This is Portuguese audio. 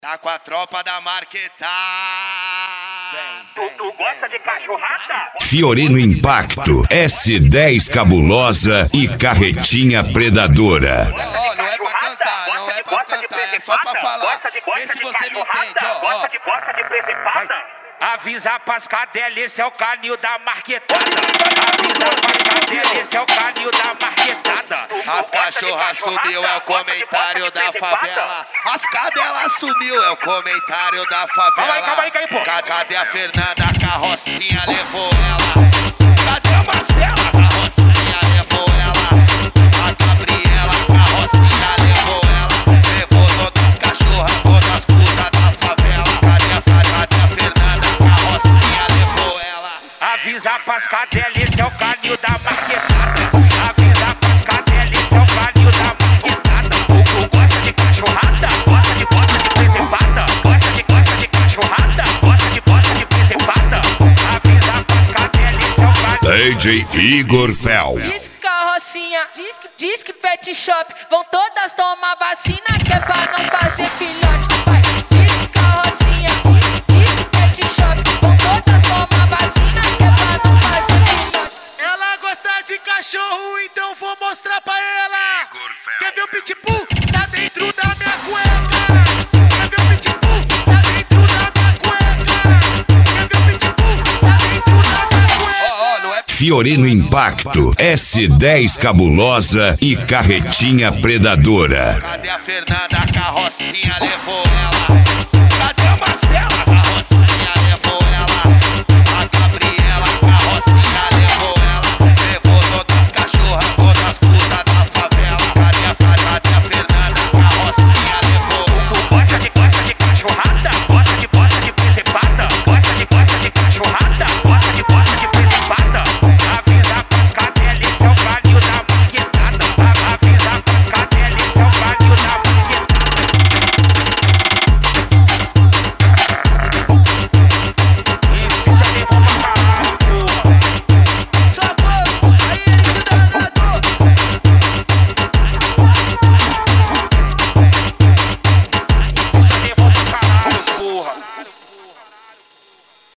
Tá com a tropa da Marquetada. Tu gosta de cachorrada? Fiorino Impacto, S10 Cabulosa e Carretinha Predadora. Ó, não é pra cantar, não é pra cantar, é só pra falar. Vê se você me entende, ó. Gosta de presepada? Avisa pras cadelas, esse é o canil da Marquetada. Avisa pras cadelas, esse é o canil da Marquetada. As cachorras sumiu, é o comentário da favela. As cadelas sumiu, é o comentário da favela. Calma aí, pô. Cadê a Fernanda? A carrocinha levou ela. Cadê a Marcela? A carrocinha levou ela. A Gabriela, a carrocinha levou ela. Levou todas as cachorras, todas as putas da favela. Cadê a Fernanda? A carrocinha levou ela. Avisa pras cadelas, esse é o canil da Marquetada. Avisa pras cadelas, esse é o canil da Marquetada. Tu gosta de cachorrada? Gosta de presepada? Gosta de cachorrada? Gosta de presepada? Avisa pras cadelas, esse é o canil. DJ Igor Fel. Diz que carrocinha, diz que pet shop, vão todas tomar vacina que é pra não fazer filhote. Vai, diz que carrocinha, diz que pet shop, vão todas tomar vacina que é pra não fazer filhote. Ela gosta de cachorro, então vou mostrar pra ela. Quer ver o pitbull? Tá dentro da minha cueca. Quer ver o pitbull? Tá dentro da minha cueca. Quer ver o pitbull? Tá dentro da minha cueca. Não é Fiorino Impacto, S10 Cabulosa e Carretinha Predadora. Cadê a Fernanda? A carrocinha levou ela.